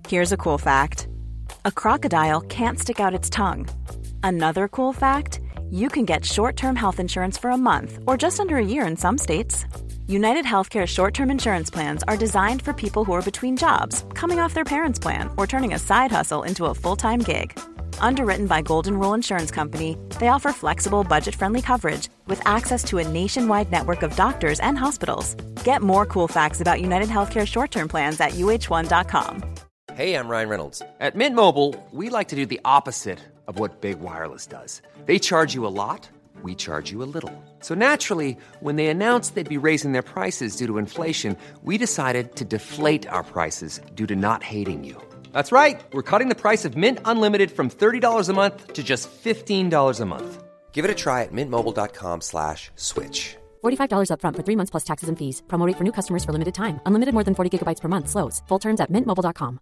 Here's a cool fact. A crocodile can't stick out its tongue. Another cool fact, you can get short-term health insurance for a month or just under a year in some states. United Healthcare short-term insurance plans are designed for people who are between jobs, coming off their parents' plan, or turning a side hustle into a full-time gig. Underwritten by Golden Rule Insurance Company, they offer flexible, budget-friendly coverage with access to a nationwide network of doctors and hospitals. Get more cool facts about United Healthcare short-term plans at uh1.com. Hey, I'm Ryan Reynolds. At Mint Mobile, we like to do the opposite of what Big Wireless does. They charge you a lot, we charge you a little. So naturally, when they announced they'd be raising their prices due to inflation, we decided to deflate our prices due to not hating you. That's right. We're cutting the price of Mint Unlimited from $30 a month to just $15 a month. Give it a try at mintmobile.com/switch. $45 up front for 3 months plus taxes and fees. Promo rate for new customers for limited time. Unlimited more than 40 gigabytes per month. Slows full terms at mintmobile.com.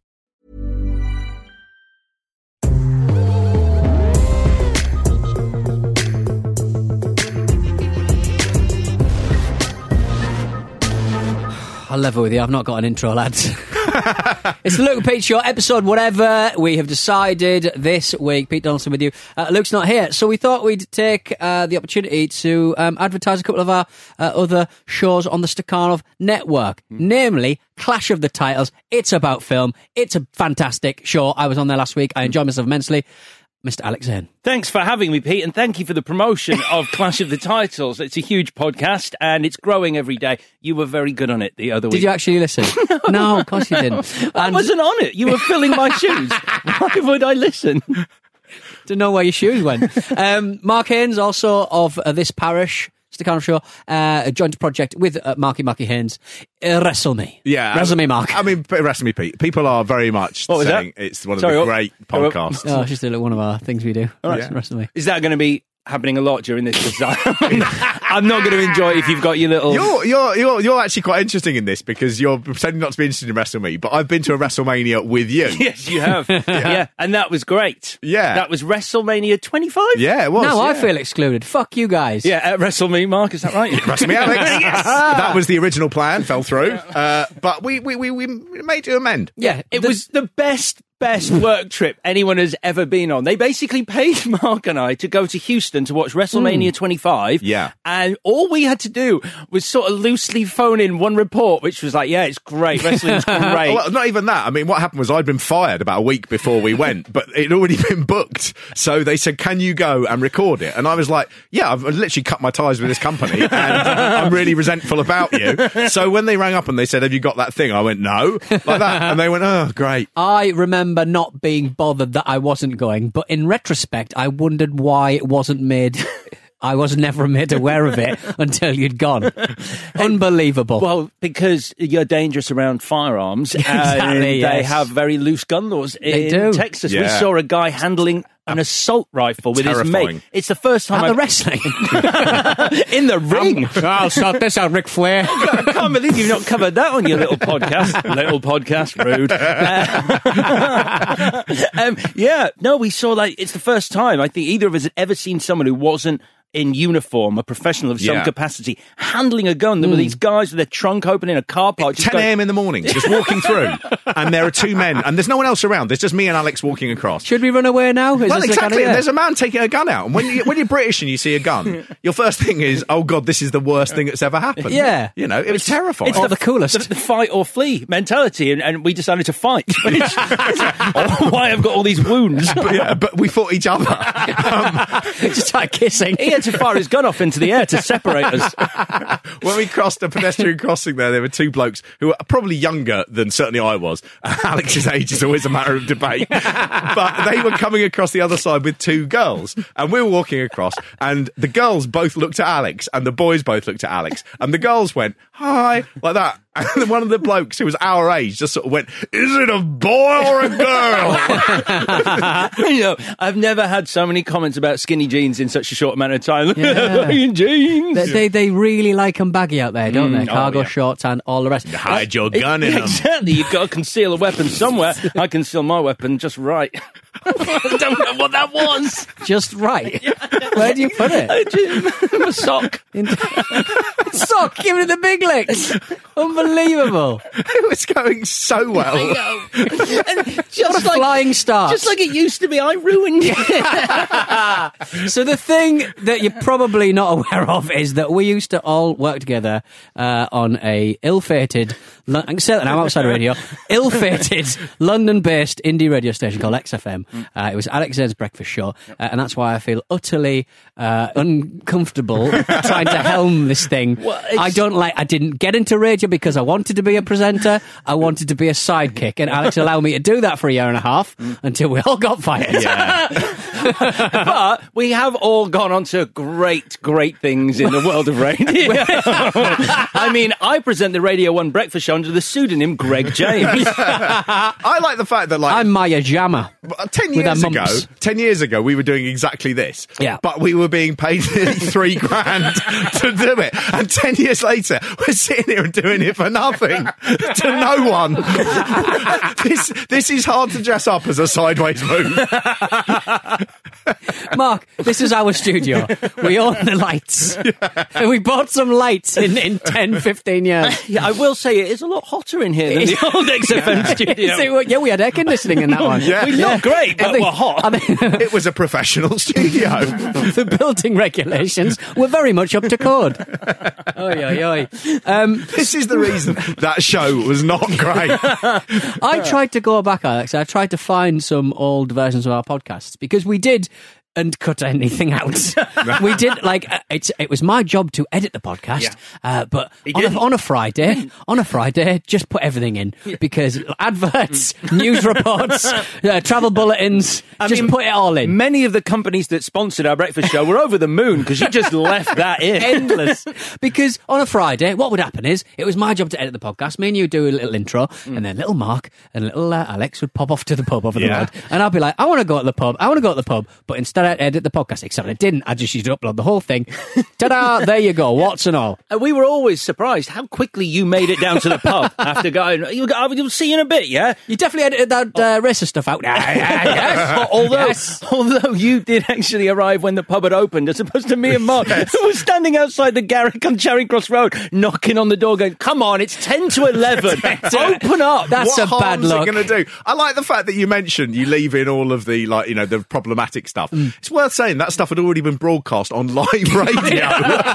I'll level with you. I've not got an intro, lads. It's the Luke and Pete Show, episode whatever we have decided this week. Pete Donaldson with you. Luke's not here, so we thought we'd take the opportunity to advertise a couple of our other shows on the Stakhanov network, namely Clash of the Titles. It's about film. It's a fantastic show. I was on there last week. I enjoyed myself immensely. Mr. Alex Zane. Thanks for having me, Pete, and thank you for the promotion of Clash of the Titles. It's a huge podcast, and it's growing every day. You were very good on it the other week. Did you actually listen? No, of course you didn't. I wasn't on it. You were filling my shoes. Why would I listen? To know where your shoes went. Mark Haynes, also of This Parish, Stakhanov Show, a joint project with Marky Haynes. Wrestle Me. Yeah. Wrestle Me, Mark. I mean, Wrestle Me, Pete. People are very much saying it's one of the great podcasts. Oh, it's just one of our things we do. All right, Wrestle Me. Is that going to be happening a lot during this design? I'm not going to enjoy it if you've got your little... You're actually quite interesting in this because you're pretending not to be interested in Wrestle Me, but I've been to a WrestleMania with you. Yes, you have. Yeah, and that was great. Yeah. That was WrestleMania 25? Yeah, it was. Now I feel excluded. Fuck you guys. Yeah, at Wrestle Me, Mark, is that right? Wrestle Me, Alex. Yes. That was the original plan, fell through. But we made to amend. Yeah, it was the best work trip anyone has ever been on. They basically paid Mark and I to go to Houston to watch WrestleMania 25. Yeah. And all we had to do was sort of loosely phone in one report, which was like, yeah, it's great. Wrestling's great. Well, not even that. I mean, what happened was I'd been fired about a week before we went, but it'd already been booked. So they said, can you go and record it? And I was like, yeah, I've literally cut my ties with this company and I'm really resentful about you. So when they rang up and they said, have you got that thing? I went, no, like that. And they went, oh, great. I remember not being bothered that I wasn't going, but in retrospect, I wondered why it wasn't made. I was never made aware of it until you'd gone. Unbelievable. Well, because you're dangerous around firearms. Exactly, They have very loose gun laws in Texas. Yeah. We saw a guy handling an assault rifle with his mate. It's the first time At the wrestling. in the ring. I'll sort this out, Ric Flair. I can't believe you've not covered that on your little podcast. Rude. We saw it's the first time I think either of us had ever seen someone who wasn't in uniform, a professional of some capacity, handling a gun. There were these guys with their trunk open in a car park. 10 a.m. in the morning, just walking through. And there are two men, and there's no one else around. There's just me and Alex walking across. Should we run away now? Well, exactly. There's a man taking a gun out. And when you're British and you see a gun, your first thing is, oh, God, this is the worst thing that's ever happened. Yeah. You know, it was terrifying. It's the coolest. The fight or flee mentality, and we decided to fight. Why I've got all these wounds. But we fought each other. Just started kissing. He had to fire his gun off into the air to separate us. When we crossed a pedestrian crossing there were two blokes who were probably younger than certainly I was. Alex's age is always a matter of debate. But they were coming across the other side with two girls. And we were walking across, and the girls both looked at Alex, and the boys both looked at Alex. And the girls went, hi, like that. And then one of the blokes who was our age just sort of went, is it a boy or a girl? I've never had so many comments about skinny jeans in such a short amount of time. Look at that, jeans. They really like them baggy out there, don't they? Cargo shorts and all the rest. Hide your gun in them. Exactly. You've got to conceal a weapon somewhere. I conceal my weapon just right. I don't know what that was. Just right. Where do you put it? A sock. Sock, give it the big licks. Unbelievable. It was going so well. I know. And What a flying start. Just like it used to be. I ruined it. So the thing that you're probably not aware of is that we used to all work together on a ill-fated, I'm outside of radio, ill-fated London-based indie radio station called XFM. It was Alex Z's breakfast show, and that's why I feel utterly uncomfortable trying to helm this thing. Well, I didn't get into radio because I wanted to be a presenter. I wanted to be a sidekick, and Alex allowed me to do that for a year and a half until we all got fired. But we have all gone on to great things in the world of radio. I mean, I present the Radio 1 breakfast show under the pseudonym Greg James. I like the fact that, like, I'm Maya Jama. 10 years ago, we were doing exactly this. Yeah. But we were being paid $3,000 to do it. And 10 years later, we're sitting here and doing it for nothing. To no one. This is hard to dress up as a sideways move. Mark, this is our studio. We own the lights. And we bought some lights in 10, 15 years. Yeah, I will say it is a lot hotter in here than the old XFM studio. Yeah, we had air conditioning in that one. Yeah. We look great, but we're hot. It was a professional studio. The building regulations were very much up to code. This is the reason that show was not great. I tried to go back, Alex. I tried to find some old versions of our podcasts because we did and cut anything out. We did, like, it was my job to edit the podcast, but on a Friday, just put everything in because adverts, news reports, travel bulletins, put it all in. Many of the companies that sponsored our breakfast show were over the moon because you just left that in. Endless. Because on a Friday, what would happen is it was my job to edit the podcast. Me and you do a little intro, and then little Mark and little Alex would pop off to the pub over the road, and I'd be like, I want to go to the pub, but instead I edit the podcast, except I didn't. I just used to upload the whole thing. Ta-da! There you go. What's and all. We were always surprised how quickly you made it down to the pub after going. You'll see you in a bit, yeah? You definitely edited that racist stuff out. Yes. Although you did actually arrive when the pub had opened, as opposed to me and Mark, who was standing outside the Garrick on Charing Cross Road, knocking on the door, going, "Come on, it's 10 to 11. Open up." That's what a bad look. What's it going to do? I like the fact that you mentioned you leave in all of the, like, you know, the problematic stuff. It's worth saying that stuff had already been broadcast on live radio.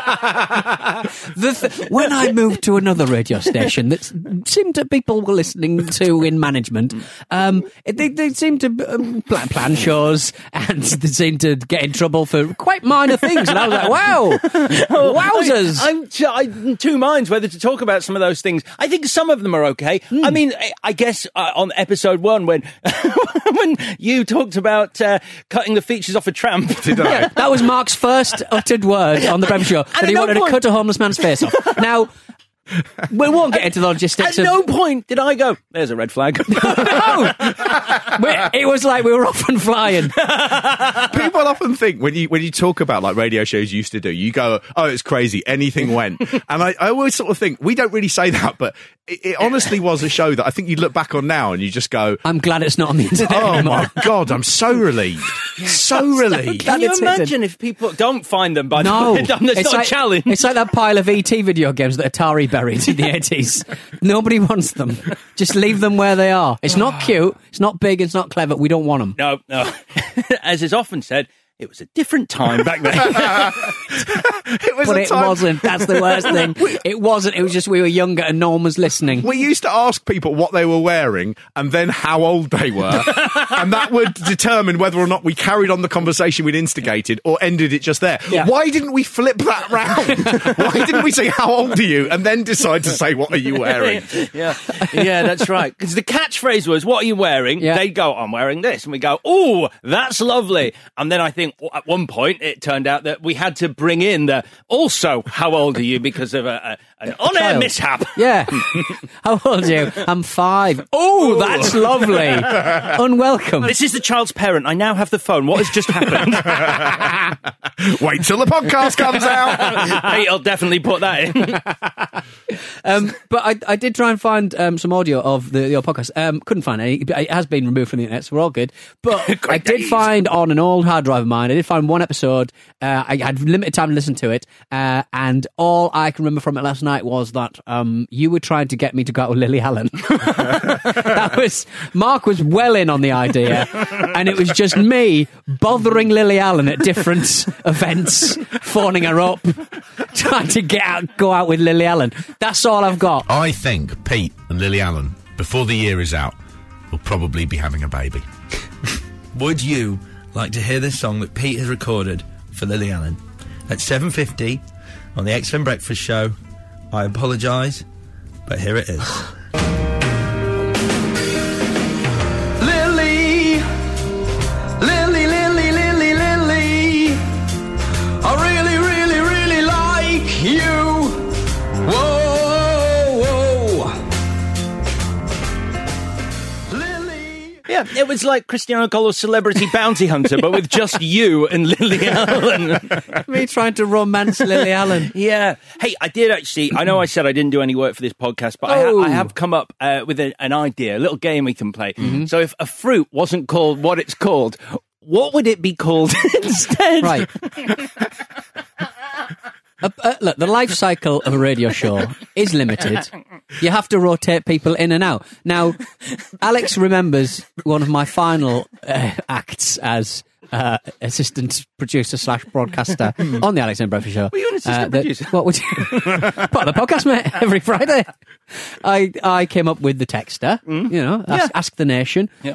When I moved to another radio station that seemed to people were listening to in management, they seemed to plan shows and they seemed to get in trouble for quite minor things. And I was like, wow, wowzers. I'm in two minds whether to talk about some of those things. I think some of them are okay. I mean, I guess on episode 1 when you talked about cutting the features off a tramp. Did I? Yeah, that was Mark's first uttered word on the breakfast show, that he wanted to cut a homeless man's face off. Now, we won't get into the logistics. At no point did I go, "There's a red flag." No! It was like we were off and flying. People often think when you talk about, like, radio shows you used to do, you go, "Oh, it's crazy, anything went." And I always sort of think, we don't really say that, but it honestly was a show that I think you look back on now and you just go, I'm glad it's not on the internet "Oh anymore." my God, I'm so relieved." So relieved. Can you imagine if people don't find them by No. the way? It's not a challenge. It's like that pile of ET video games that Atari buried in the 80s. Nobody wants them. Just leave them where they are. It's not cute, it's not big, it's not clever. We don't want them. No. As is often said, it was a different time back then. It wasn't. That's the worst thing. It wasn't. It was just we were younger and no one was listening. We used to ask people what they were wearing and then how old they were, and that would determine whether or not we carried on the conversation we'd instigated or ended it just there. Yeah. Why didn't we flip that round? Why didn't we say, "How old are you?" and then decide to say, "What are you wearing?" Yeah, that's right. Because the catchphrase was, "What are you wearing?" Yeah. They'd go, "I'm wearing this," and we go, "Oh, that's lovely." And then I think at one point it turned out that we had to bring in the also, "How old are you?" because of an on-air child. mishap. Yeah. How old are you? I'm 5. Oh, that's lovely. Unwelcome. This is the child's parent. I now have the phone. What has just happened? Wait till the podcast comes out. Pete'll definitely put that in. But I did try and find some audio of the podcast. Couldn't find any. It has been removed from the internet, so we're all good. But I did find on an old hard drive of mine, I did find one episode. I had limited time to listen to it, and all I can remember from it last night night was that you were trying to get me to go out with Lily Allen. Mark was well in on the idea, and it was just me bothering Lily Allen at different events, phoning her up, trying to go out with Lily Allen. That's all I've got. I think Pete and Lily Allen, before the year is out, will probably be having a baby. Would you like to hear this song that Pete has recorded for Lily Allen at 7:50 on the XFM Breakfast Show? I apologise, but here it is. Lily, Lily, Lily, Lily, Lily, I really, really, really like you. Whoa, whoa. Lily. Yeah, it was like Cristiano Ronaldo's Celebrity Bounty Hunter, but with just you and Lily Allen. Me trying to romance Lily Allen. Yeah. Hey, I did actually, I know I said I didn't do any work for this podcast, but I have come up with an idea, a little game we can play. Mm-hmm. So if a fruit wasn't called what it's called, what would it be called instead? Right. Look, the life cycle of a radio show is limited. You have to rotate people in and out. Now, Alex remembers one of my final acts as assistant producer / broadcaster on the Alex and Breakfast Show. Were you an assistant producer? What would you... Part of the podcast, mate, every Friday. I came up with the texter, ask the nation. Yeah.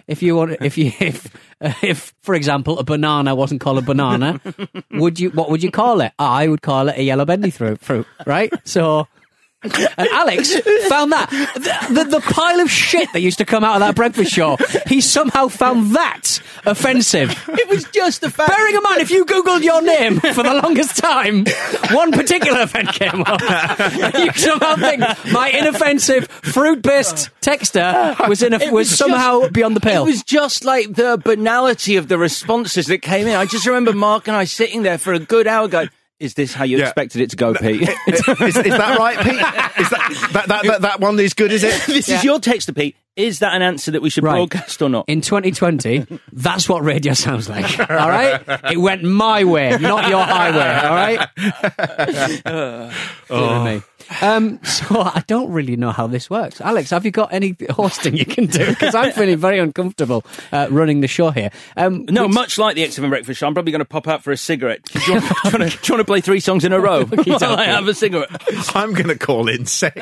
If, for example, a banana wasn't called a banana, what would you call it? I would call it a yellow bendy fruit, right? So... And Alex found that the pile of shit that used to come out of that breakfast show, he somehow found that offensive. It was just the fact. Bearing in mind, if you Googled your name for the longest time, one particular event came up. You somehow think my inoffensive fruit-based texter was somehow beyond the pale. It was just like the banality of the responses that came in. I just remember Mark and I sitting there for a good hour going, is this how you expected it to go, Pete? Is that right, Pete? Is that one is good, is it? This is your text to Pete. Is that an answer that we should broadcast or not? In 2020, that's what radio sounds like, all right? It went my way, not your highway, all right? Me. So I don't really know how this works. Alex, have you got any hosting you can do? Because I'm feeling very uncomfortable running the show here. Much like the XFM Breakfast Show, I'm probably going to pop out for a cigarette. Do you want to play 3 songs in a row while I have a cigarette? I'm going to call in sick.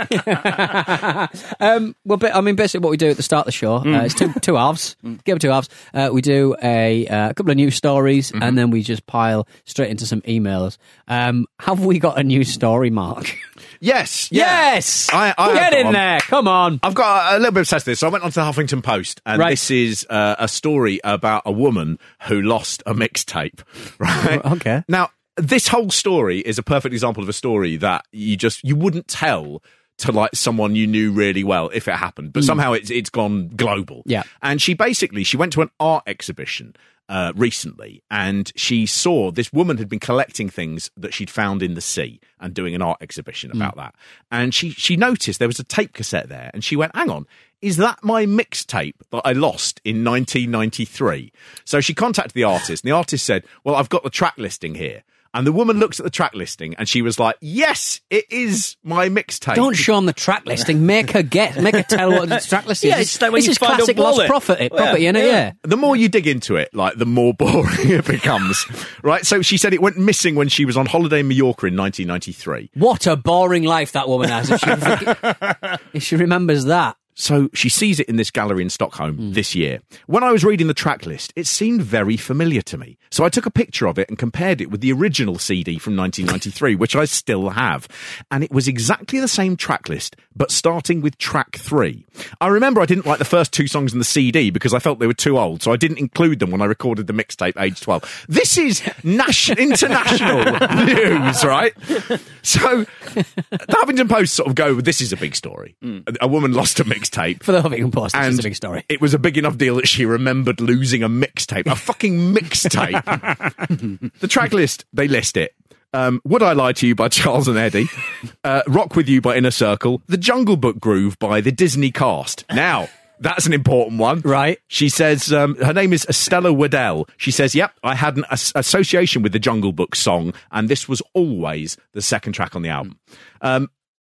Basically what we do at the start of the show, it's two halves. Give them 2 halves. We do a couple of news stories, and then we just pile straight into some emails. Have we got a news story, Mark? Yes. I get in there. Come on. I've got a little bit obsessed with this. So I went onto the Huffington Post, and this is a story about a woman who lost a mixtape. Right. Okay. Now, this whole story is a perfect example of a story that you wouldn't tell to like someone you knew really well if it happened, but somehow it's gone global. Yeah. And she went to an art exhibition recently, and she saw this woman had been collecting things that she'd found in the sea and doing an art exhibition about that. And she noticed there was a tape cassette there, and she went, hang on, is that my mixtape that I lost in 1993? So she contacted the artist, and the artist said, well, I've got the track listing here. And the woman looks at the track listing and she was like, yes, it is my mixtape. Don't show them the track listing. Make her tell what the track listing is. Yeah, it's like when this you is find classic a wallet. lost property, isn't it? Yeah. The more you dig into it, like, the more boring it becomes. Right? So she said it went missing when she was on holiday in Mallorca in 1993. What a boring life that woman has if she remembers that. So she sees it in this gallery in Stockholm this year. When I was reading the track list, it seemed very familiar to me. So I took a picture of it and compared it with the original CD from 1993, which I still have. And it was exactly the same track list, but starting with track 3. I remember I didn't like the first 2 songs in the CD because I felt they were too old, so I didn't include them when I recorded the mixtape age 12. This is international news, right? So the Huffington Post sort of go, this is a big story. A woman lost a mixtape. For the Huffington Post, this is a big story. It was a big enough deal that she remembered losing a mixtape. A fucking mixtape. The track list, they list it. Would I Lie to You by Charles and Eddie. Rock With You by Inner Circle. The Jungle Book Groove by the Disney Cast. Now, that's an important one. Right. She says, her name is Estella Waddell. She says, yep, I had an association with the Jungle Book song, and this was always the second track on the album.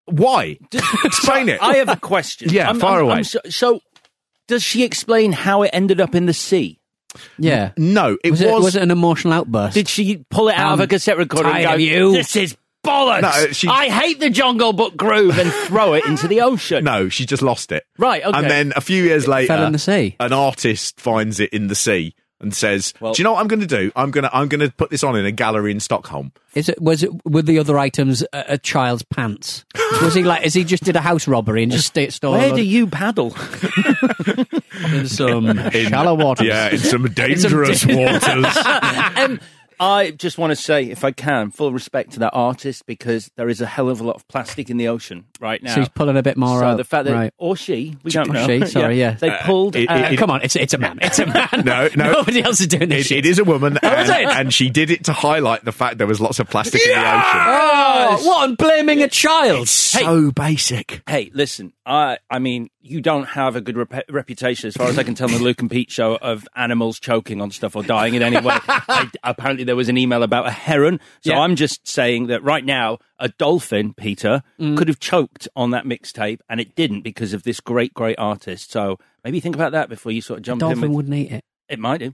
Why? Explain it. I have a question. Yeah, fire away. So, does she explain how it ended up in the sea? Yeah. No, Was it an emotional outburst? Did she pull it out of a cassette recorder and tired go, of you. this is bollocks. No, I hate the Jungle Book groove and throw it into the ocean? No, she just lost it. Right, okay. And then a few years later, fell in the sea. An artist finds it in the sea and says, Well- "Do you know what I'm going to do? I'm going to put this on in a gallery in Stockholm." Were the other items a child's pants? Was he like? Is he just did a house robbery and just stole? Where do you paddle? in some shallow waters? Yeah, in some dangerous waters. I just want to say, if I can, full respect to that artist, because there is a hell of a lot of plastic in the ocean right now. So he's pulling a bit more So out. the fact that, right. or she, we don't Or know. she, sorry, yeah. They pulled. Come on, it's a man. It's a man. No. Nobody else is doing this. It is a woman, is it? and she did it to highlight the fact there was lots of plastic in the ocean. Oh, what? On blaming a child? So basic. Hey, listen, I mean, you don't have a good reputation, as far as I can tell, on the Luke and Pete show, of animals choking on stuff or dying in any way. Apparently, there was an email about a heron. So I'm just saying that right now, a dolphin, Peter, could have choked on that mixtape, and it didn't because of this great, great artist. So maybe think about that before you sort of jump in. Dolphin With, wouldn't eat it. it might do.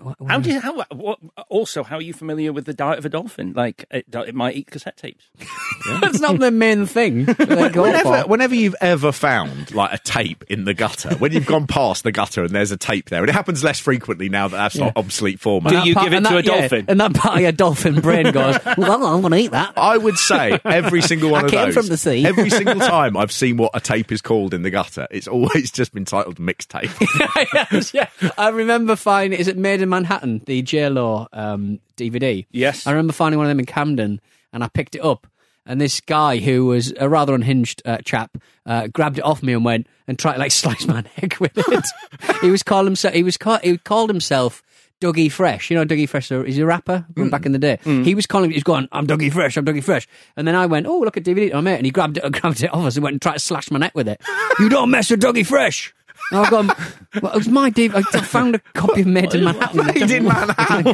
Also, how are you familiar with the diet of a dolphin? Like, it might eat cassette tapes. That's not the main thing. They go for. Whenever you've ever found like a tape in the gutter, when you've gone past the gutter and there's a tape there, and it happens less frequently now that that's not obsolete format. Do you give it to a dolphin? And that part of your dolphin brain goes, well, I'm going to eat that. I would say every single one I of came those. from the sea. Every single time I've seen what a tape is called in the gutter, it's always just been titled mixtape. Yes, yeah. I remember finding, is it Made in Manhattan, the J-Lo DVD? Yes. I remember finding one of them in Camden, and I picked it up, and this guy who was a rather unhinged chap grabbed it off me and went and tried to like slice my neck with it. He called himself Dougie Fresh. You know Dougie Fresh, he's a rapper from back in the day. He was going, I'm Dougie Fresh, I'm Dougie Fresh. And then I went, oh, look at DVD, mate. And he grabbed it off us and went and tried to slash my neck with it. You don't mess with Dougie Fresh. And I've gone, well, it was my DVD. I found a copy of Made in Manhattan. Made in Manhattan.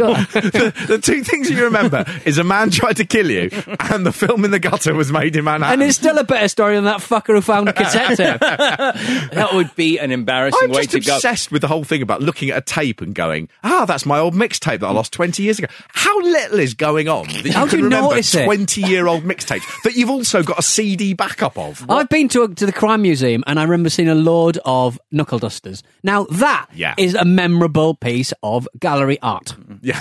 The two things you remember is a man tried to kill you and the film in the gutter was Made in Manhattan. And it's still a better story than that fucker who found a cassette tape. That would be an embarrassing I'm way just to go. obsessed with the whole thing about looking at a tape and going, that's my old mixtape that I lost 20 years ago. How little is going on that you How do can you remember notice it? 20-year-old mixtapes that you've also got a CD backup of? I've been to the Crime Museum and I remember seeing a load of knuckle dusters. Now that is a memorable piece of gallery art.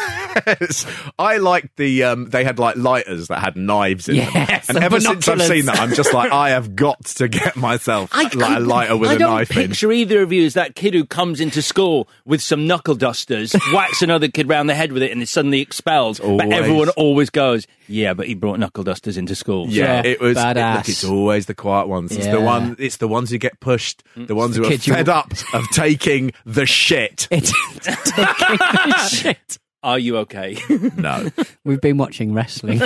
Yes. I liked they had like lighters that had knives in them. Yes, And the ever since I've binoculars. seen that, I'm just like, I have got to get myself a lighter with a knife I don't picture either of you as that kid who comes into school with some knuckle dusters, whacks another kid round the head with it, and is suddenly expelled. But Always. everyone always goes, yeah, but he brought knuckle dusters into school. Yeah, it was. badass. Look, it's always the quiet ones. It's Yeah. It's the ones who get pushed. The ones who are kids you- fed up of taking the shit. It's taking shit. Are you okay? No. We've been watching wrestling.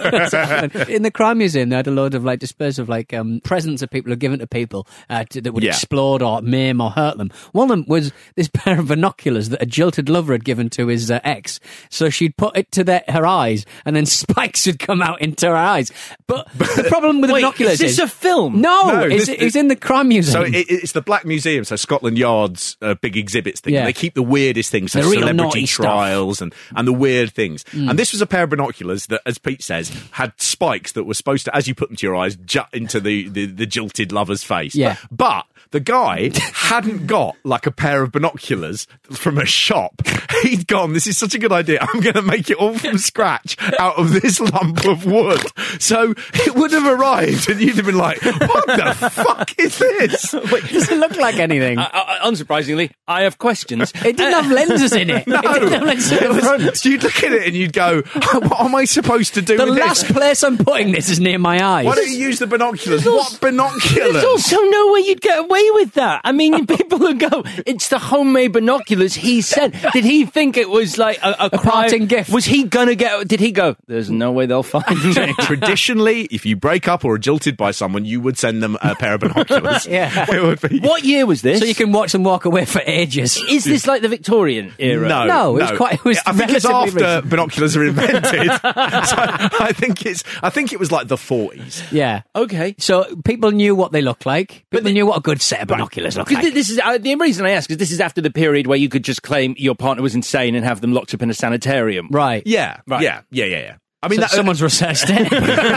In the Crime Museum, they had a load of like displays of like presents that people had given to people that would explode or maim or hurt them. One of them was this pair of binoculars that a jilted lover had given to his ex. So she'd put it to her eyes, and then spikes would come out into her eyes. But the problem with the Wait, binoculars is this a film? No, No, it's in the Crime Museum. So it's the Black Museum, so Scotland Yard's big exhibits thing. Yeah. They keep the weirdest things, so The real celebrity naughty stuff. trials and the weird things. And this was a pair of binoculars that, as Pete says, had spikes that were supposed to, as you put them to your eyes, jut into the jilted lover's face. Yeah. But the guy hadn't got like a pair of binoculars from a shop. He'd gone, this is such a good idea. I'm going to make it all from scratch out of this lump of wood. So it would have arrived and you'd have been like, what the fuck is this? It doesn't look like anything. Unsurprisingly, I have questions. It didn't have lenses in it. It didn't have lenses in the front. You'd look at it and you'd go, what am I supposed to do The with last this? place I'm putting this is near my eyes. Why don't you use the binoculars? What binoculars? There's also no way you'd get away with that. I mean, people would go, it's the homemade binoculars he sent. Did he think it was like a parting gift? Was he gonna get, did he go, there's no way they'll find me? Traditionally, if you break up or are jilted by someone, you would send them a pair of binoculars. Yeah. It would be. What year was this? So you can watch them walk away for ages. Is this like the Victorian era? No, No, it was quite. It was I think it's relatively after recent. binoculars are invented. So I think it was like the 40s. Yeah. Okay. So people knew what they looked like. People knew what a good set of binoculars looked like. This is the reason I ask is this is after the period where you could just claim your partner was insane and have them locked up in a sanitarium. Right. Yeah, Right. yeah. I mean, So someone's researched it.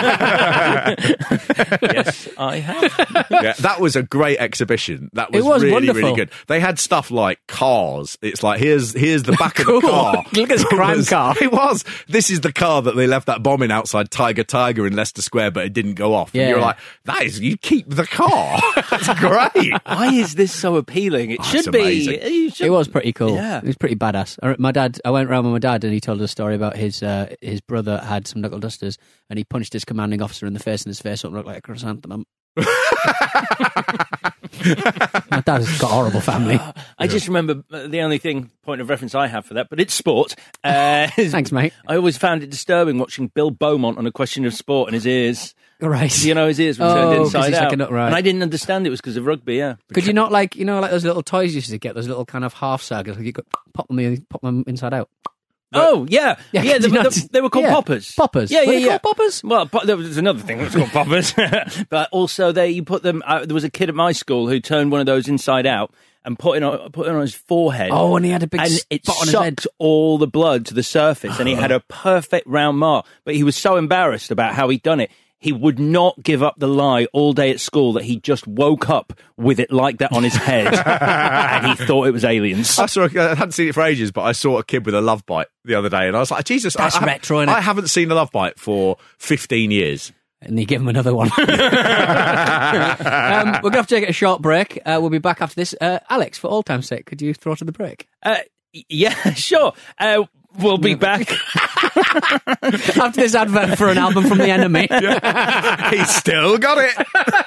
Yes, I have. yeah, that was a great exhibition. That was, It was really, wonderful. really good. They had stuff like cars. It's like, here's the back of Cool. the car. Look at this crime car. It was. This is the car that they left that bomb in outside Tiger in Leicester Square, but it didn't go off. Yeah. And you're like, you keep the car. That's great. Why is this so appealing? It it's should be. amazing. It was pretty cool. Yeah. It was pretty badass. I went round with my dad and he told us a story about his brother had some knuckle dusters and he punched his commanding officer in the face and his face looked like a chrysanthemum. My dad's got a horrible family. I just remember the only point of reference I have for that, but it's sport. Thanks, mate. I always found it disturbing watching Bill Beaumont on A Question of Sport and his ears. Right. You know, his ears were turned 'cause inside he's out. like a nut, right. And I didn't understand it was because of rugby, yeah. Could you not like those little toys you used to get, those little kind of half sagas, like you could pop them inside out? Oh, yeah. Yeah, Yeah, did you not- they were called yeah. poppers. Poppers? Yeah, Were yeah, they yeah. called poppers? Well, there was another thing that was called poppers. But also, you put them. There was a kid at my school who turned one of those inside out and put it on his forehead. Oh, and he had a big and it spot on his head. sucked all the blood to the surface, and he had a perfect round mark. But he was so embarrassed about how he'd done it. He would not give up the lie all day at school that he just woke up with it like that on his head, and he thought it was aliens. I hadn't seen it for ages, but I saw a kid with a love bite the other day, and I was like, Jesus, That's retro, innit? I haven't seen a love bite for 15 years. And you give him another one. We're going to have to take a short break. We'll be back after this. Alex, for all time's sake, could you throw to the break? Yeah, sure. We'll be back. After this advert for an album from The Enemy. He's still got it.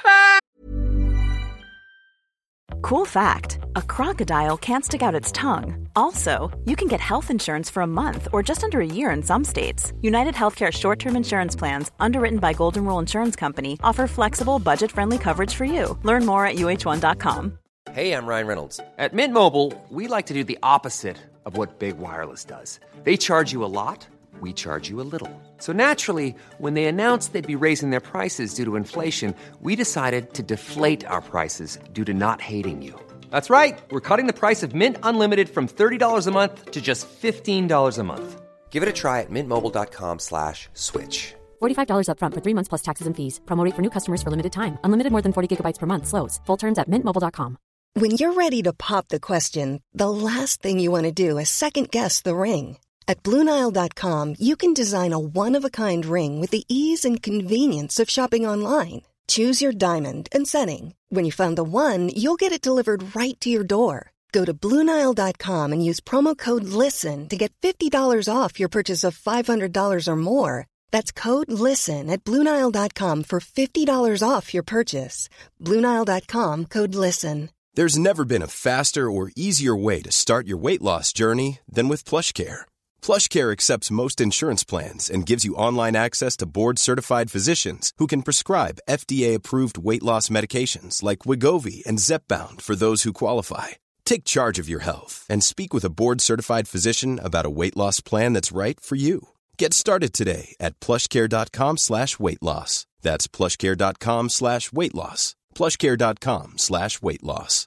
Cool fact, a crocodile can't stick out its tongue. Also, you can get health insurance for a month or just under a year in some states. United Healthcare short-term insurance plans, underwritten by Golden Rule Insurance Company, offer flexible, budget-friendly coverage for you. Learn more at uh1.com. Hey, I'm Ryan Reynolds. At Mint Mobile, we like to do the opposite of what Big Wireless does. They charge you a lot, we charge you a little. So naturally, when they announced they'd be raising their prices due to inflation, we decided to deflate our prices due to not hating you. That's right. We're cutting the price of Mint Unlimited from $30 a month to just $15 a month. Give it a try at mintmobile.com/switch. $45 up front for 3 months plus taxes and fees. Promo rate for new customers for limited time. Unlimited more than 40 gigabytes per month. Slows full terms at mintmobile.com. When you're ready to pop the question, the last thing you want to do is second-guess the ring. At BlueNile.com, you can design a one-of-a-kind ring with the ease and convenience of shopping online. Choose your diamond and setting. When you find the one, you'll get it delivered right to your door. Go to BlueNile.com and use promo code LISTEN to get $50 off your purchase of $500 or more. That's code LISTEN at BlueNile.com for $50 off your purchase. BlueNile.com, code LISTEN. There's never been a faster or easier way to start your weight loss journey than with PlushCare. PlushCare accepts most insurance plans and gives you online access to board-certified physicians who can prescribe FDA-approved weight loss medications like Wegovy and Zepbound for those who qualify. Take charge of your health and speak with a board-certified physician about a weight loss plan that's right for you. Get started today at plushcare.com/weight loss. That's plushcare.com/weight loss. plushcare.com/weight loss.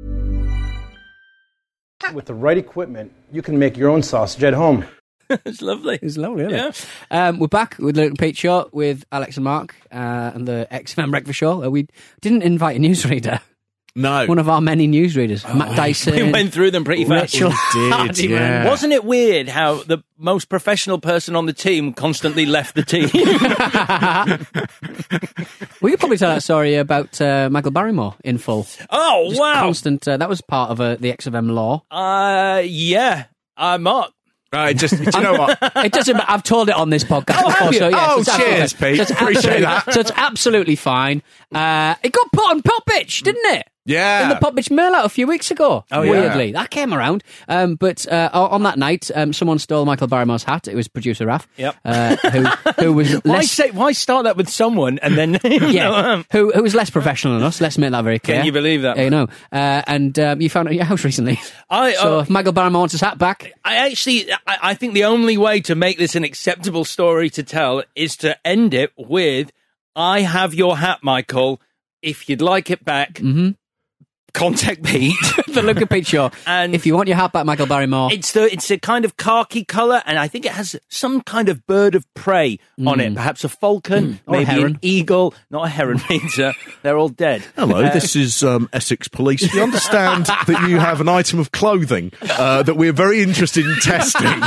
With the right equipment, you can make your own sausage at home. It's lovely. It's lovely, isn't it? We're back with Luke and Pete Show with Alex and Mark and the XFM Breakfast Show. We didn't invite a newsreader. No. One of our many newsreaders, Matt Dyson. We went through them pretty fast. Rachel Hardiman. Wasn't it weird how the most professional person on the team constantly left the team? We could probably tell that story about Michael Barrymore in full. Oh, Just wow. Constant. That was part of the XFM law. Yeah. Mark. Do you know what? It doesn't. I've told it on this podcast Oh, before. have you? So yeah, Oh, so it's cheers, absolutely- Pete. so it's Appreciate absolutely- that. So it's absolutely fine. It got put on Pop Bitch, didn't it? Yeah. In the Popbitch mail out a few weeks ago. Oh, yeah. Weirdly. That came around. But on that night, someone stole Michael Barrymore's hat. It was producer Raf. Yep. Who was less... Why start that with someone and then... who was less professional than us. Let's make that very clear. Can you believe that? You know. And you found it at your house recently. So if Michael Barrymore wants his hat back... I think the only way to make this an acceptable story to tell is to end it with, I have your hat, Michael. If you'd like it back... Contact Pete. The Luke and Pete Show. And if you want your hat back, Michael Barrymore. It's a kind of khaki colour, and I think it has some kind of bird of prey on it. Perhaps a falcon, Or a maybe heron. an eagle. Not a heron, Peter. They're all dead. Hello, this is Essex Police. We understand that you have an item of clothing that we're very interested in testing.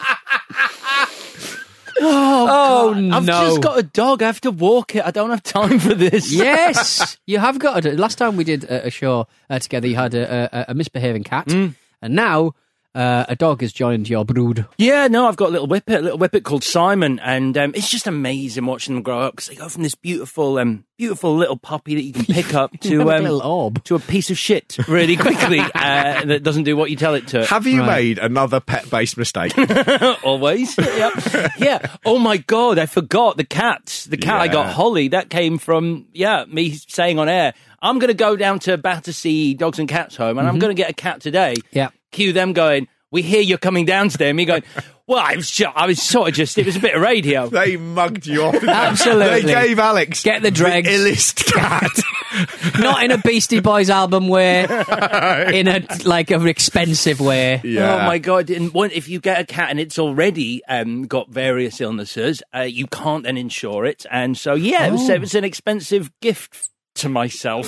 Oh, no. I've just got a dog. I have to walk it. I don't have time for this. Yes, you have got it. Last time we did a show together, you had a misbehaving cat, and now a dog has joined your brood. Yeah, no, I've got a little whippet called Simon, and it's just amazing watching them grow up because they go from this beautiful little puppy that you can pick up to a little orb. to a piece of shit really quickly that doesn't do what you tell it to. Have you made another pet-based mistake? Always. Yeah. Oh my God, I forgot the cat. The cat I got, Holly, that came from me saying on air, I'm going to go down to Battersea Dogs and Cats Home and I'm going to get a cat today. Yeah. Cue them going, we hear you're coming down today. And me going, well, I was sort of just, it was a bit of radio. They mugged you off. Absolutely. They gave Alex Get the dregs. illest cat. Not in a Beastie Boys album way, in an expensive way. Yeah. Oh my God. And if you get a cat and it's already got various illnesses, you can't then insure it. And so, it was an expensive gift to myself.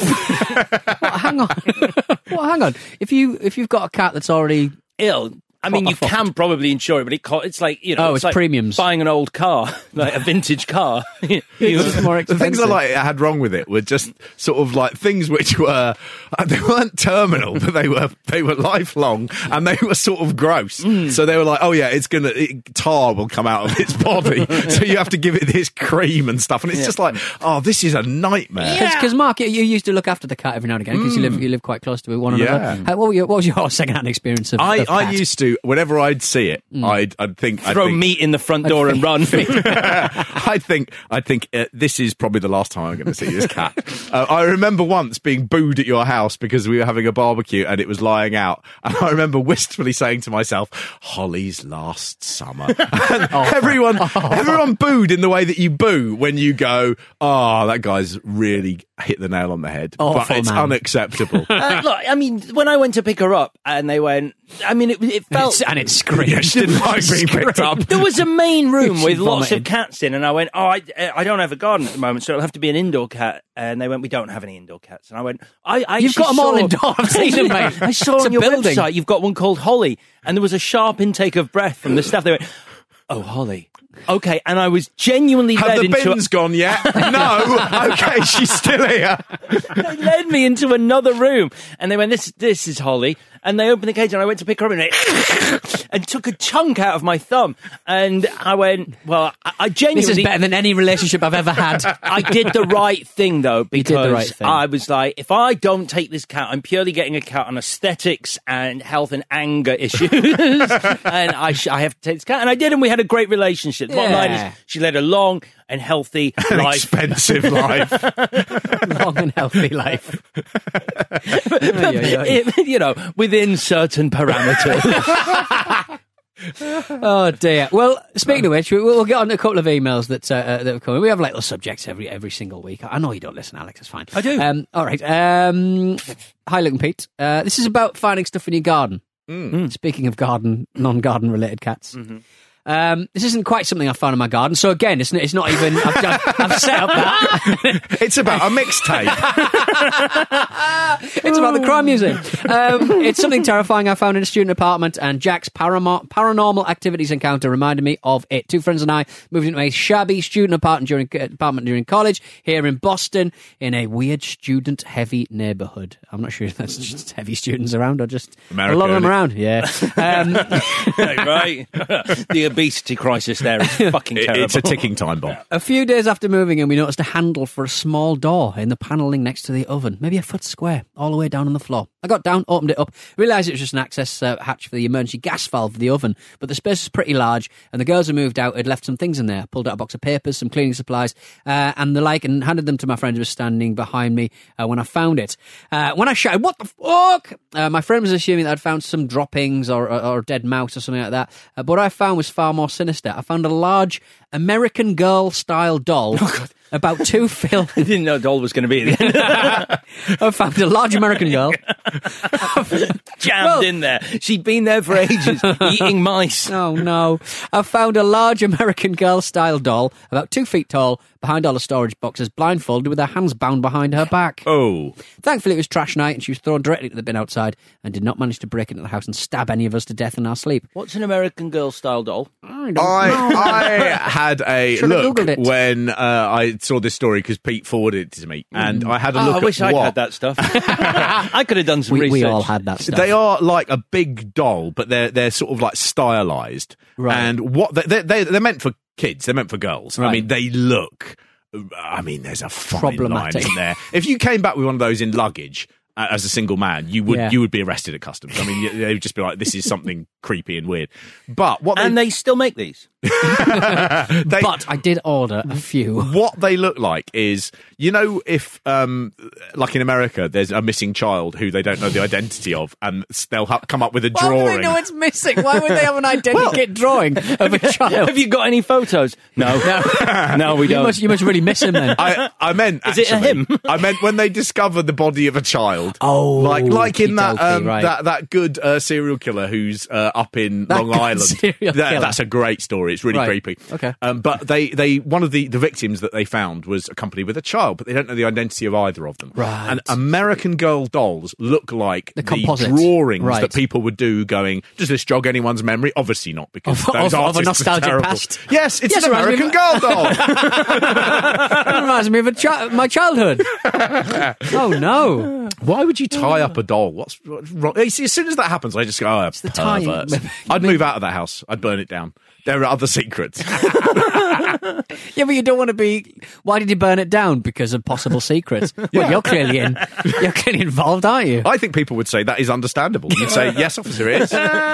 Hang on. If you've got a cat that's already ill, I mean, you can probably insure it, but it's like, it's like premiums. Buying an old car, like a vintage car. It's more expensive. The things I had wrong with it were just sort of like things which were they weren't terminal, but they were lifelong and they were sort of gross. So they were like, tar will come out of its body, so you have to give it this cream and stuff, and it's just like, this is a nightmare. Because Mark, you used to look after the cat every now and again because you live quite close to one another. What was your second-hand experience of I cat? used to. Whenever I'd see it, I'd think throw meat in the front door and run. I think this is probably the last time I'm going to see this cat. I remember once being booed at your house because we were having a barbecue and it was lying out, and I remember wistfully saying to myself, "Holly's last summer." And everyone booed in the way that you boo when you go, "Oh, that guy's really hit the nail on the head," but it's unacceptable. Look, I mean, when I went to pick her up and they went, I mean, it felt. And it screamed. Yeah, she didn't like being picked up. There was a main room with lots vomited. of cats in, and I went, I don't have a garden at the moment, so it'll have to be an indoor cat. And they went, we don't have any indoor cats. And I went, You've got them all indoor. I've seen them, mate. I saw It's on a your building. website you've got one called Holly, and there was a sharp intake of breath from the staff. They went, oh, Holly. Okay, and I was genuinely Have led the into bins gone yet? No. Okay, she's still here. They led me into another room, and they went, "This is Holly." And they opened the cage, and I went to pick her up, and took a chunk out of my thumb. And I went, "Well, I genuinely." This is better than any relationship I've ever had. I did the right thing though, because did the right thing. I was like, if I don't take this cat, I'm purely getting a cat on aesthetics and health and anger issues, and I have to take this cat. And I did, and we had a great relationship. The bottom line is, she led a long and healthy life. Expensive life. Long and healthy life. Within certain parameters. Oh dear. Well, speaking of which, we'll get on to a couple of emails that have come in. We have like little subjects every single week. I know you don't listen, Alex. It's fine. I do. All right. Hi, Luke and Pete. This is about finding stuff in your garden. Speaking of non-garden related cats. This isn't quite something I found in my garden. So again, it's not even. I've set up that. It's about a mixtape. It's about the crime museum. It's something terrifying I found in a student apartment, and Jack's paranormal activities encounter reminded me of it. Two friends and I moved into a shabby student apartment during college here in Boston, in a weird student-heavy neighbourhood. I'm not sure if that's just heavy students around or just America, a lot of them around. Yeah. Right. The obesity crisis there. It's fucking terrible. It's a ticking time bomb. A few days after moving in, we noticed a handle for a small door in the panelling next to the oven, maybe a foot square, all the way down on the floor. I got down, opened it up, realised it was just an access hatch for the emergency gas valve for the oven, but the space was pretty large, and the girls who moved out had left some things in there. Pulled out a box of papers, some cleaning supplies, and the like, and handed them to my friend who was standing behind me when I found it. When I shouted, "What the fuck?" My friend was assuming that I'd found some droppings or dead mouse or something like that. But what I found was far more sinister. I found a large American Girl-style doll. About 2 feet. I didn't know a doll was going to be at the end. I found a large American girl. Jammed in there. She'd been there for ages, eating mice. Oh, no. I found a large American Girl-style doll, about 2 feet tall, behind all the storage boxes, blindfolded with her hands bound behind her back. Oh. Thankfully, it was trash night, and she was thrown directly to the bin outside and did not manage to break into the house and stab any of us to death in our sleep. What's an American Girl-style doll? I had a Should have look Googled it. when I saw this story because Pete forwarded it to me, and I had a look I wish at I'd what had that stuff. I could have done some research. We all had that stuff. They are like a big doll, but they're sort of like stylized, Right. and what they're meant for kids. They're meant for girls. Right. I mean, they look. I mean, there's a fine line Problematic. in there. If you came back with one of those in luggage as a single man, you would be arrested at customs. I mean, they would just be like, "This is something creepy and weird." But they still make these. But I did order a few. What they look like is, you know, if like in America, there's a missing child who they don't know the identity of, and they'll come up with a Why drawing. would they know it's missing? Why would they have an identikit drawing of a child? Have you got any photos? No. No, we don't. You must really miss him then. I meant Is it a actually, him? I meant when they discover the body of a child. Oh, like in that okey-dokey, right. that good serial killer who's up in That Long good Island. serial killer. That's a great story. It's really Right. creepy. Okay. But they one of the victims that they found was accompanied with a child, but they don't know the identity of either of them. Right. And American Girl dolls look like The composite. drawings Right. that people would do. Going, does this jog anyone's memory? Obviously not, because Of those a artists are nostalgic terrible. past. Yes, it's Yes, an it reminds me American Girl doll. That reminds me of my childhood. Oh, no. Why would you tie up a doll? What's wrong? You see, as soon as that happens, I just go, "Oh, the tying. perverts." I'd move out of that house. I'd burn it down. There are other secrets. Yeah, but you don't want to be... Why did you burn it down? Because of possible secrets. Well, you're clearly involved, aren't you? I think people would say that is understandable. You'd say, "Yes, officer, it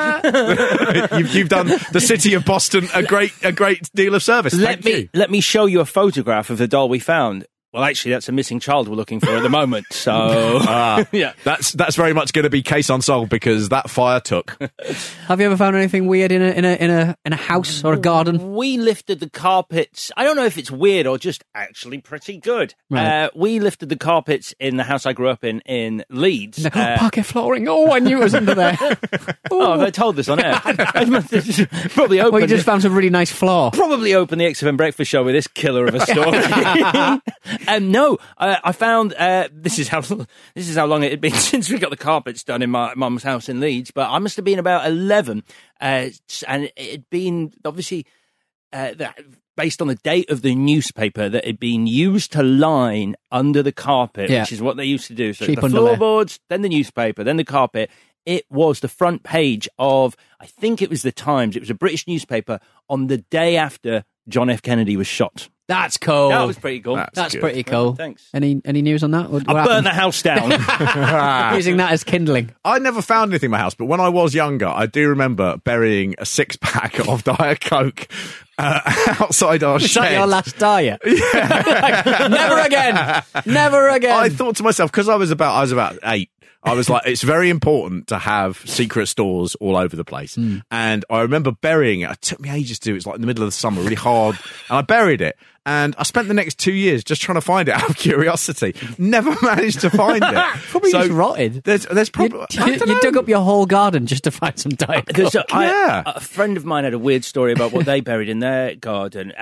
is." you've done the city of Boston a great deal of service. Thank you. Let me show you a photograph of the doll we found. Well, actually, that's a missing child we're looking for at the moment. So, yeah, that's very much going to be case unsolved because that fire took. Have you ever found anything weird in a house or a garden? We lifted the carpets. I don't know if it's weird or just actually pretty good. Right. We lifted the carpets in the house I grew up in Leeds. Parquet flooring. Oh, I knew it was under there. Oh, have I told this on air? I must have probably opened. Well, you just found some really nice floor. Probably opened the XFM Breakfast Show with this killer of a story. No, I found this is how long it had been since we got the carpets done in my mum's house in Leeds. But I must have been about 11, and it had been obviously based on the date of the newspaper that had been used to line under the carpet, which is what they used to do. So Cheap the underwear. floorboards, then the newspaper, then the carpet. It was the front page of, I think it was the Times. It was a British newspaper on the day after John F. Kennedy was shot. That's cool. That was pretty cool. That's good. pretty cool. Thanks. Any news on that? I burnt the house down. Using that as kindling. I never found anything in my house, but when I was younger, I do remember burying a 6-pack of Diet Coke outside our Is shed. that your last diet? Never again. Never again. I thought to myself, because I was about 8. I was like, it's very important to have secret stores all over the place. And I remember burying it. It took me ages to do it. It was like in the middle of the summer, really hard. And I buried it. And I spent the next 2 years just trying to find it out of curiosity. Never managed to find it. Probably just rotted. There's probably... You dug up your whole garden just to find some Diet Coke. Yeah. A friend of mine had a weird story about what they buried in their garden.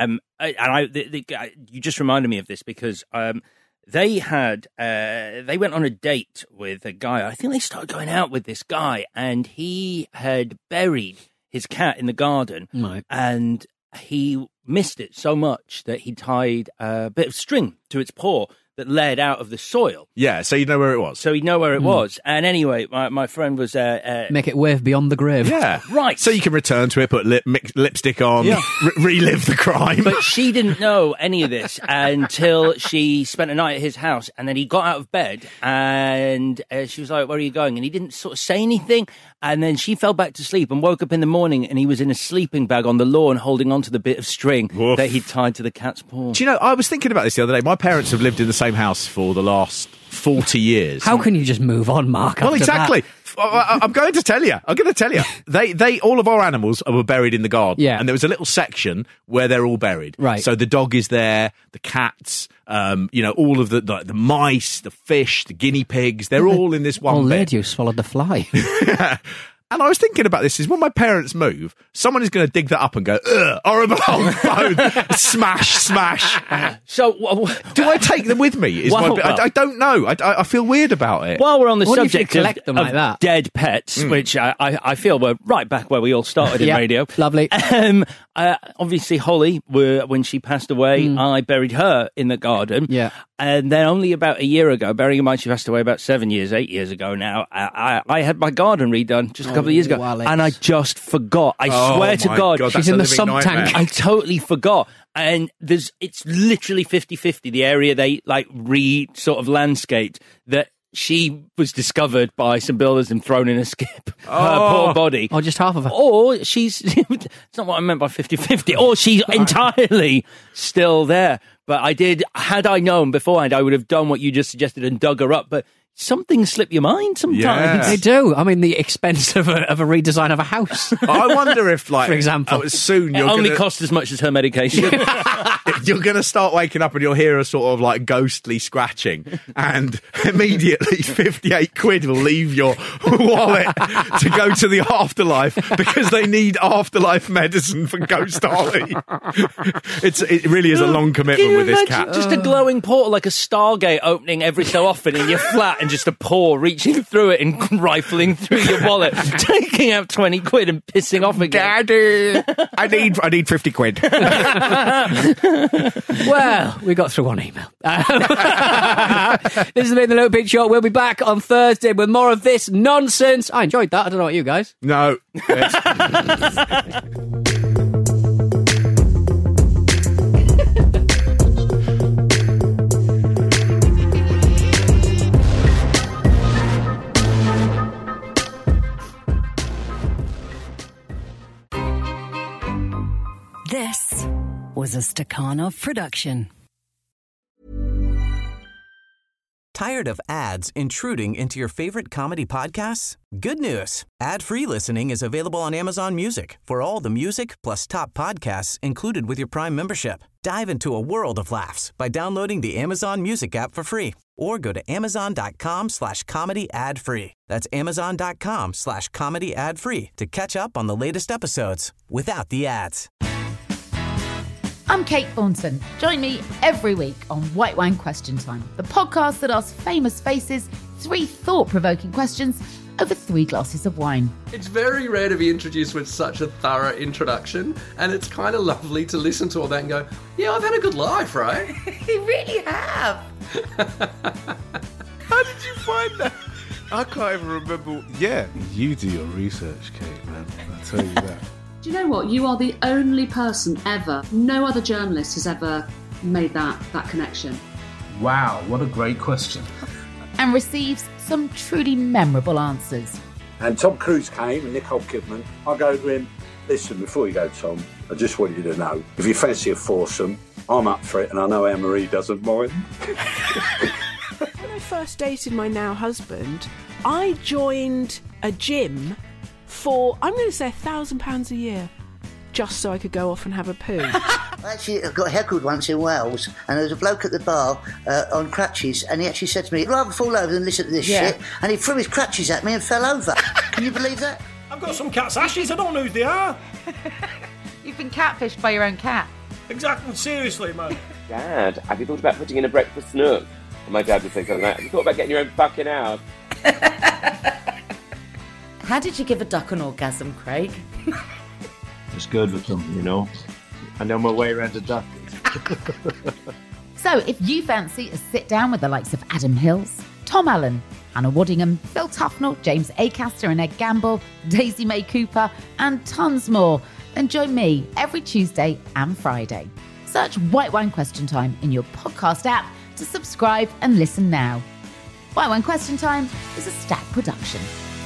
You just reminded me of this because... They went on a date with a guy. I think they started going out with this guy, and he had buried his cat in the garden, Right. and he missed it so much that he tied a bit of string to its paw that led out of the soil. Yeah, so you know where it was. So he'd know where it was. And anyway, my friend was... Make it wave beyond the grave. Yeah. Right. So you can return to it, put lipstick on, relive the crime. But she didn't know any of this until she spent a night at his house, and then he got out of bed, and she was like, where are you going? And he didn't sort of say anything, and then she fell back to sleep and woke up in the morning, and he was in a sleeping bag on the lawn holding onto the bit of string that he'd tied to the cat's paw. Do you know, I was thinking about this the other day. My parents have lived in the same house for the last 40 years. How can you just move on, Mark? Well, exactly. I'm going to tell you. I'm going to tell you. They all of our animals were buried in the garden. Yeah. And there was a little section where they're all buried. Right. So the dog is there, the cats, all of the mice, the fish, the guinea pigs. They're all in this one Old bit. lady who swallowed the fly. And I was thinking about this, is when my parents move, someone is going to dig that up and go, ugh, horrible old bone, smash. So, do I take them with me? I don't know. I feel weird about it. While we're on the What if you subject collect them like that? dead pets, which I feel we're right back where we all started in Yeah, radio. lovely. Obviously, Holly, when she passed away, I buried her in the garden. Yeah. And then only about a year ago, bearing in mind she passed away about 8 years ago now, I had my garden redone just a couple of years ago. Alex. And I just forgot. I swear to God, that's she's a in the living sump nightmare. tank. I totally forgot. And it's literally 50-50, the area they sort of landscaped, that she was discovered by some builders and thrown in a skip. Her poor body. Or just half of her. Or she's, it's not what I meant by 50-50, or she's entirely still there. But had I known beforehand, I would have done what you just suggested and dug her up. But some things slip your mind sometimes. Yeah. They do. I mean, the expense of a redesign of a house. I wonder if, For example. soon It you're only gonna, cost as much as her medication. you're going to start waking up and you'll hear a sort of like ghostly scratching, and immediately 58 quid will leave your wallet to go to the afterlife because they need afterlife medicine for Ghost Holly. It really is a long commitment with this cat. Just a glowing portal, like a Stargate opening every so often in your flat, and just a paw reaching through it and rifling through your wallet, taking out 20 quid and pissing off again. Daddy, I need 50 quid. Well, we got through one email. This has been the Little Big Show. We'll be back on Thursday with more of this nonsense. I enjoyed that. I don't know about you guys. No. This was a Stakhanov production. Tired of ads intruding into your favorite comedy podcasts? Good news. Ad-free listening is available on Amazon Music for all the music plus top podcasts included with your Prime membership. Dive into a world of laughs by downloading the Amazon Music app for free or go to amazon.com/comedy ad-free. That's amazon.com/comedy ad-free to catch up on the latest episodes without the ads. I'm Kate Thornton. Join me every week on White Wine Question Time, the podcast that asks famous faces 3 thought-provoking questions over 3 glasses of wine. It's very rare to be introduced with such a thorough introduction, and it's kind of lovely to listen to all that and go, yeah, I've had a good life, right? You really have. How did you find that? I can't even remember. Yeah, you do your research, Kate, man. I'll tell you that. Do you know what? You are the only person ever, no other journalist has ever made that connection. Wow, what a great question. And receives some truly memorable answers. And Tom Cruise came and Nicole Kidman. I go to him, listen, before you go, Tom, I just want you to know, if you fancy a foursome, I'm up for it, and I know Anne-Marie doesn't mind. When I first dated my now husband, I joined a gym for, I'm going to say £1,000 a year, just so I could go off and have a poo. Actually, I got heckled once in Wales, and there was a bloke at the bar on crutches, and he actually said to me, I'd rather fall over than listen to this shit, and he threw his crutches at me and fell over. Can you believe that? I've got some cat's ashes, I don't know who they are. You've been catfished by your own cat. Exactly, seriously, man. Dad, have you thought about putting in a breakfast nook? And my dad would say something like, have you thought about getting your own fucking house? How did you give a duck an orgasm, Craig? It's good with them, you know. I know my way around a duck. So if you fancy a sit down with the likes of Adam Hills, Tom Allen, Hannah Waddingham, Phil Tufnell, James Acaster and Ed Gamble, Daisy May Cooper, and tons more, then join me every Tuesday and Friday. Search White Wine Question Time in your podcast app to subscribe and listen now. White Wine Question Time is a Stack production.